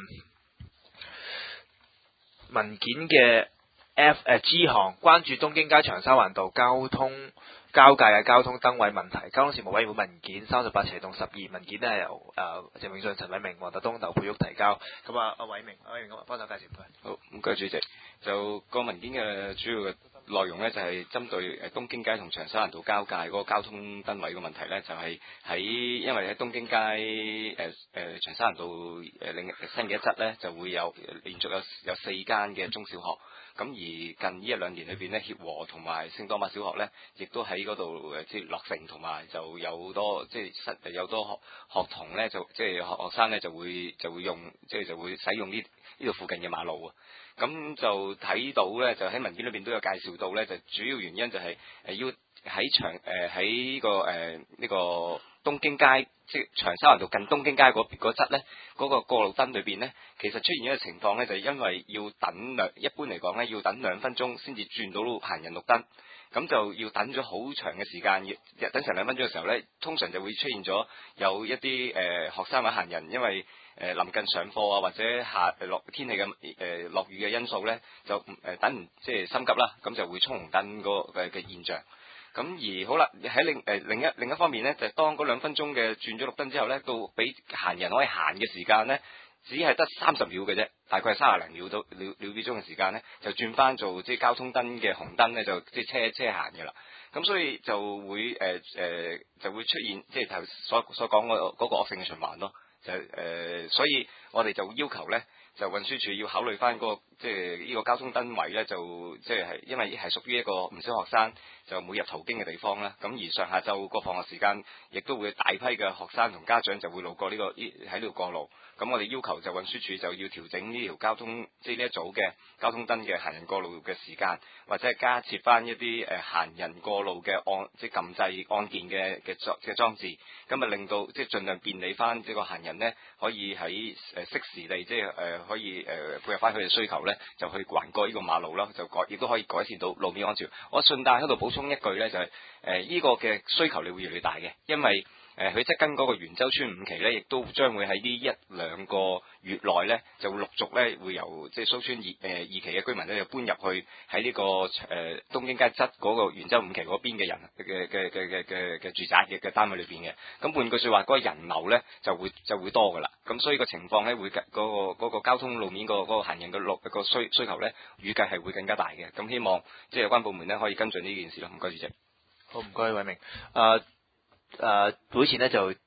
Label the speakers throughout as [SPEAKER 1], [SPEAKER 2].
[SPEAKER 1] 文件嘅 G 項，關注東京街長沙灣道交界嘅交通燈位問題，交通事務委員會文件38/12，文件呢係由鄭永信、陳偉明、黃德東、劉佩玉提交。咁阿偉明咁幫手介紹唔該。
[SPEAKER 2] 好，唔該主席。就個文件嘅主要嘅內容呢，就係針對東京街同長沙灣道交界嗰個交通燈位嘅問題呢，就係因為喺東京街長沙灣道新嘅一側呢，就會有連續有4間嘅中小學。咁而近呢1-2年裏邊呢，協和同埋聖多馬小學呢，亦都喺嗰度即係落成，同埋就有好多有多學童呢，就即係學生呢，就會用就會使用呢度附近嘅馬路啊。咁就睇到呢，就喺文件裏邊都有介紹到呢，就主要原因就係要喺呢個東京街，即係長沙灣道近東京街嗰側呢，嗰個過路燈裏邊呢，其實出現一個情況呢，就係因為要等一般嚟講呢，要等2分鐘先至轉到行人綠燈，咁就要等咗好長嘅時間，等成2分鐘嘅時候呢，通常就會出現咗有一啲學生或者行人，因為臨近上課啊，或者天氣嘅落雨嘅因素呢，就等唔即係心急啦，咁就會衝紅燈嘅現象。咁而好啦，喺另一方面呢，就係當嗰2分鐘嘅轉咗綠燈之後呢，到俾行人可以行嘅時間呢，只係得30秒嘅啫，大概係30零秒到秒鐘嘅時間呢，就轉翻做即係交通燈嘅紅燈呢，就即係車行嘅啦。咁所以就會就會出現即係頭所講嗰個惡性嘅循環咯。所以我哋就要求呢，就運輸署要考慮翻嗰個即係呢個交通燈位呢，就即係因為係屬於一個唔少學生就每日途經嘅地方啦。咁而上下晝個放學時間，亦都會大批嘅學生同家長就會路過喺呢度過路。咁我哋要求就運輸署就要調整呢條交通即係呢一組嘅交通燈嘅行人過路嘅時間，或者係加設翻一啲行人過路嘅即係撳掣按鍵嘅裝置，咁啊令到即係盡量便利翻即係個行人呢，可以喺適時地即係可以配合翻佢哋需求呢，就去橫過呢個馬路啦，亦都可以改善到路面安全。我順帶喺度補充一句呢，就係呢個嘅需求你會越嚟越大嘅，因為佢即跟嗰個元洲村5期呢，亦都將會喺呢1-2個月內呢，就會陸續呢會由即係蘇村2期嘅居民呢，就搬入去喺呢個東京街側嗰個元洲5期嗰邊嘅人嘅住宅嘅單位裏邊嘅。咁換句説話，嗰個人流呢就會多噶啦。咁所以個情況呢，會嗰個交通路面嗰個行人嘅需求呢，預計係會更加大嘅。咁希望即係有關部門呢，可以跟進呢件事咯。唔該主席。
[SPEAKER 1] 好，唔該偉明。會前呢就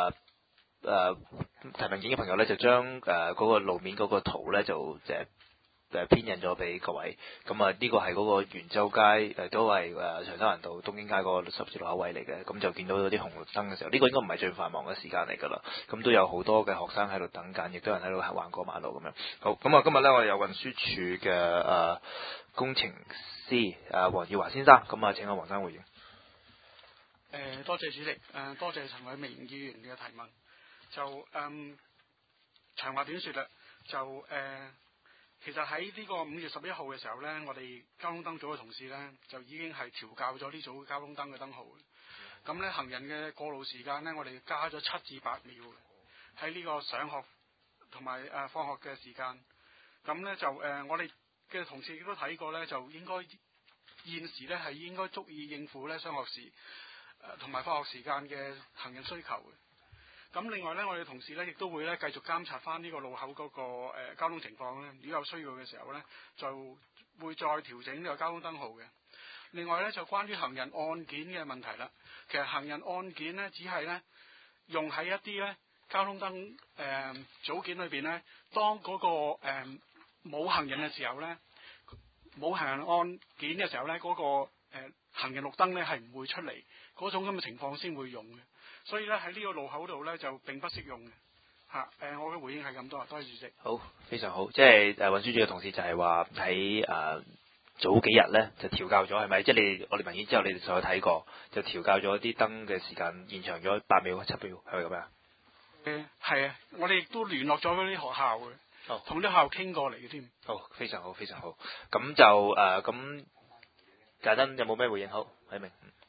[SPEAKER 1] 提文件嘅朋友呢，就將嗰個路面嗰個圖呢，就編印咗俾各位。咁呢個係嗰個元洲街都係長沙灣道東京街嗰個十字路口位嚟嘅。咁就見到嗰啲紅綠燈嘅時候，呢個應該唔係最繁忙嘅時間嚟㗎啦。咁都有好多嘅學生喺度等緊，亦都有人喺度橫過馬路咁樣。好，咁今日呢，我哋有運輸署嘅工程師黃耀華先生，咁請阿黃生回應。
[SPEAKER 3] 多謝主席，多謝陳偉明議員嘅提問。就長話短說啦，就其實喺呢個5月11號嘅時候呢，我哋交通燈組嘅同事呢，就已經係調校咗呢組交通燈嘅燈號。咁呢，行人嘅過路時間呢，我哋加咗7至8秒喺呢個上學同埋放學嘅時間。咁呢，就我哋嘅同事亦都睇過呢，就應該現時呢係應該足以應付呢上學時同埋放學時間嘅行人需求嘅。咁另外呢，我哋同事呢亦都會呢繼續監察翻呢個路口嗰個交通情況呢，如果有需要嘅時候呢，就會再調整呢個交通燈號嘅。另外呢，就關於行人按鍵嘅問題啦，其實行人按鍵呢，只係呢用喺一啲呢交通燈組件裏邊呢，當嗰個冇行人嘅時候呢，冇行人按鍵嘅時候呢，嗰個行人綠燈呢係唔會出嚟，嗰種咁嘅情況先會用嘅。所以咧喺呢個路口度咧就並不適用嘅嚇。我嘅回應係咁多，多謝主席。
[SPEAKER 1] 好，非常好。即係運輸署嘅同事就係話喺早幾日咧就調校咗，係咪？即係我哋文件之後你哋就有睇過，就調校咗啲燈嘅時間延長咗8秒、7秒，係咪咁樣？
[SPEAKER 3] 係啊，我哋亦都聯絡咗嗰啲學校嘅，同啲學校傾過嚟嘅添。
[SPEAKER 1] 好，非常好，非常好。咁就咁簡單，有冇咩回應？好，偉明。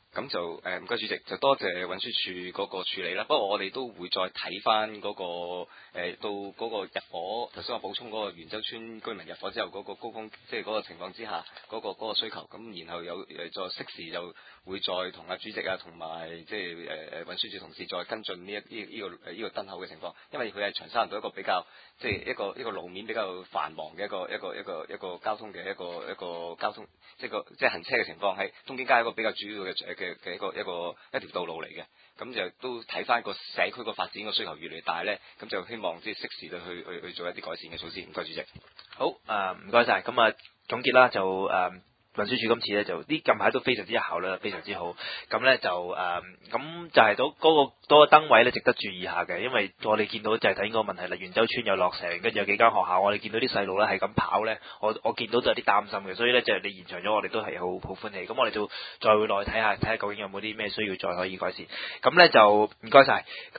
[SPEAKER 2] 咁就唔該主席，就多謝運輸署嗰個處理啦。不過我哋都會再睇翻嗰個到嗰個入伙，頭先我補充嗰個元洲村居民入伙之後嗰個高峰，即係嗰個情況之下嗰個需求，咁然後有再適時就會再同阿主席啊同埋即係運輸署同事再跟進呢個燈口嘅情況，因為佢係長沙灣道一個比較即係一個路面比較繁忙嘅一個交通嘅一個交通即係行車嘅情況，喺東京街一個比較主要嘅一條道路嚟嘅，咁就都睇翻個社區個發展個需求越嚟越大咧，咁就希望即係適時去做一啲改善嘅措施。唔該主席。
[SPEAKER 1] 好，唔該晒。咁總結啦，就運輸署今次咧就啲近排都非常之有效率，非常之好。咁咧就咁就係嗰個燈位咧值得注意下嘅，因為我哋見到就係睇呢個問題啦。元洲村有落成，跟住有幾間學校，我哋見到啲細路咧係咁跑咧，我見到就有啲擔心嘅，所以咧就係你延長咗，我哋都係好歡喜。咁我哋就再會落去睇下究竟有冇啲咩需要再可以改善。咁咧就唔該晒。